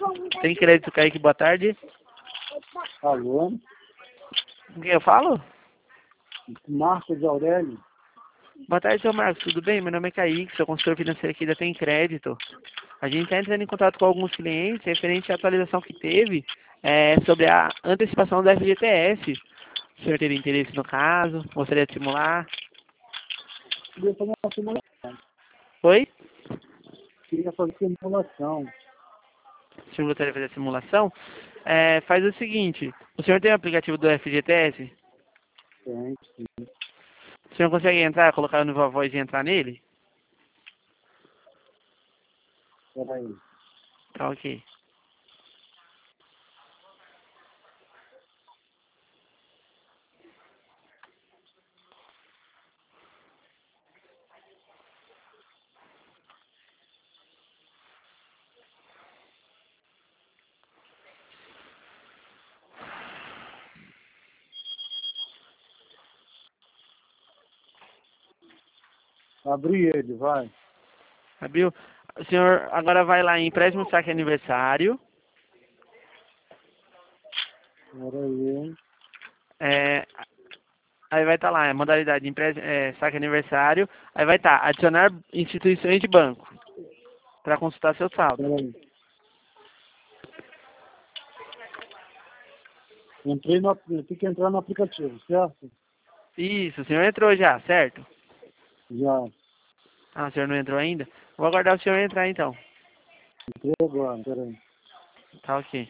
Tem crédito, Kaique, boa tarde. Alô? Com quem eu falo? Marcos Aurélio? Boa tarde, seu Marcos, tudo bem? Meu nome é Kaique, sou consultor financeiro aqui da Tem Crédito. A gente está entrando em contato com alguns clientes referente à atualização que teve sobre a antecipação do FGTS. O senhor teria interesse no caso? Gostaria de simular? Queria fazer uma simulação. Oi? Queria fazer simulação. O senhor gostaria de fazer a simulação? Faz o seguinte, o senhor tem o aplicativo do FGTS? Tem, sim. O senhor consegue entrar, colocar no Viva Voz e entrar nele? Peraí. Tá ok. Abri ele, vai. Abriu? O senhor agora vai lá em empréstimo saque aniversário. Peraí. É, aí vai estar lá, modalidade de empréstimo, saque aniversário. Aí vai estar adicionar instituições de banco para consultar seu saldo. Peraí. Entrei no, tem que entrar no aplicativo, certo? Isso, o senhor entrou já, certo? Já. Ah, o senhor não entrou ainda? Vou aguardar o senhor entrar então. Entrei agora, peraí. Tá ok.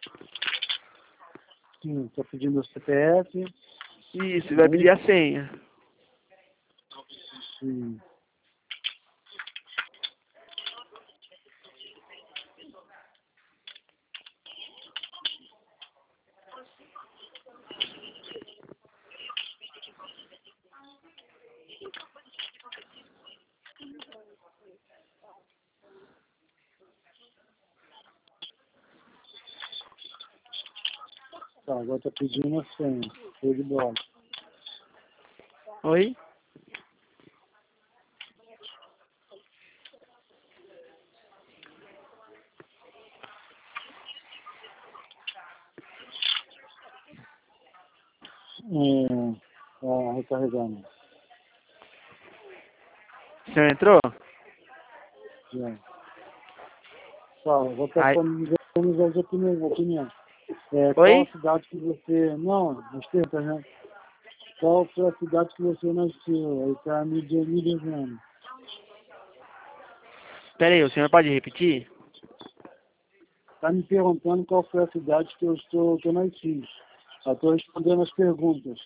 Sim, tá pedindo o CPF. Isso, vai pedir a senha. Sim. Tá, agora tá pedindo a senha. Show de bola. Oi? Tá recarregando. O senhor entrou? Já. Tá, vou estar Ai. falando as opiniões. Qual a Oi? cidade que você... Não, nos tenta, né? Qual foi a cidade que você nasceu? Aí tá me dizendo. Pera aí, o senhor pode repetir? Tá me perguntando qual foi a cidade que eu nasci. Eu estou respondendo as perguntas.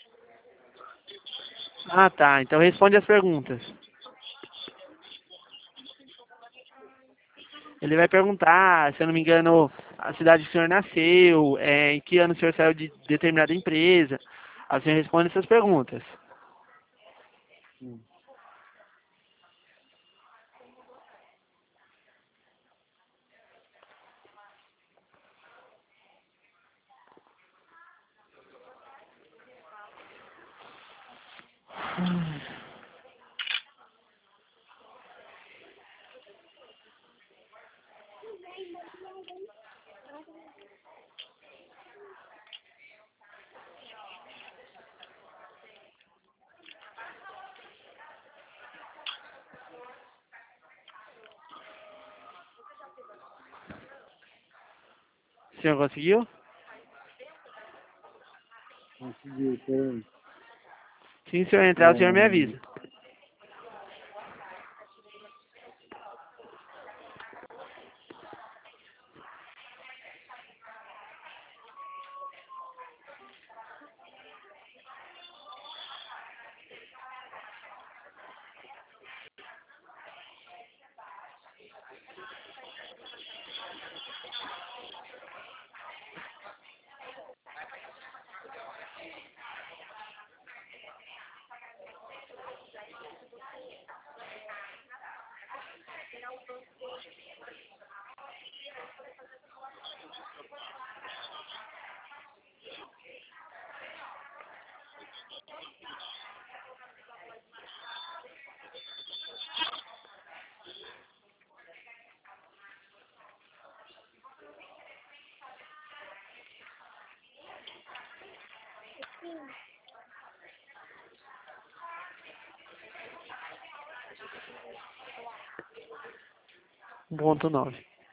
Ah, tá. Então responde as perguntas. Ele vai perguntar, se eu não me engano, a cidade que o senhor nasceu, em que ano o senhor saiu de determinada empresa. Aí o senhor responde essas perguntas. Hum. O senhor conseguiu? Consegui, peraí. Sim, se o senhor entrar, o senhor me avisa. 1.9.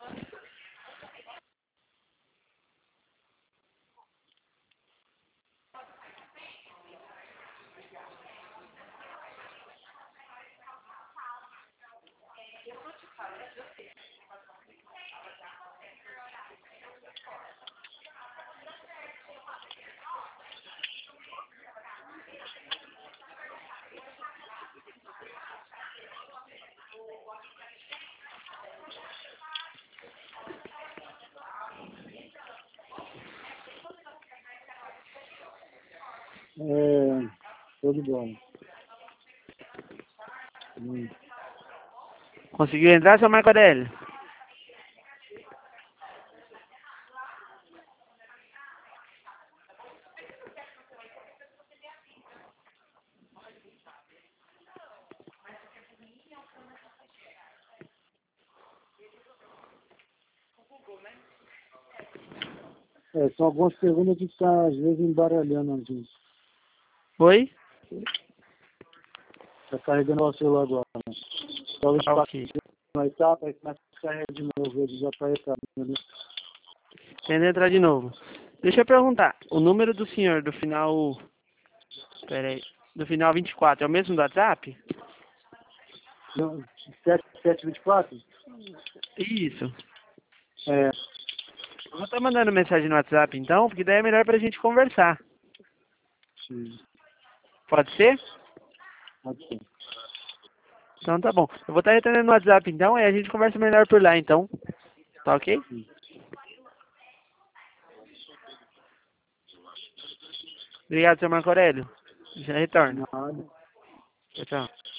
Show de bola. Conseguiu entrar, seu Marco Aurélio? São algumas perguntas que estão, às vezes, embaralhando a gente. Oi? Está carregando o celular agora. Né? Talvez Ok. uma etapa, aí começa a carregar de novo, ele já está etapa, entendeu? Tenta entrar de novo. Deixa eu perguntar. O número do senhor do final... Pera aí. Do final 24 é o mesmo do WhatsApp? Não, 724? Isso. É. Eu vou estar mandando mensagem no WhatsApp então, porque daí é melhor pra gente conversar. Sim, Pode ser? pode ser. Então tá bom. Eu vou estar retornando no WhatsApp então, e a gente conversa melhor por lá então. Tá ok? Sim. Obrigado, seu Marco Aurélio. Já retorno. Nada. Tchau, tchau.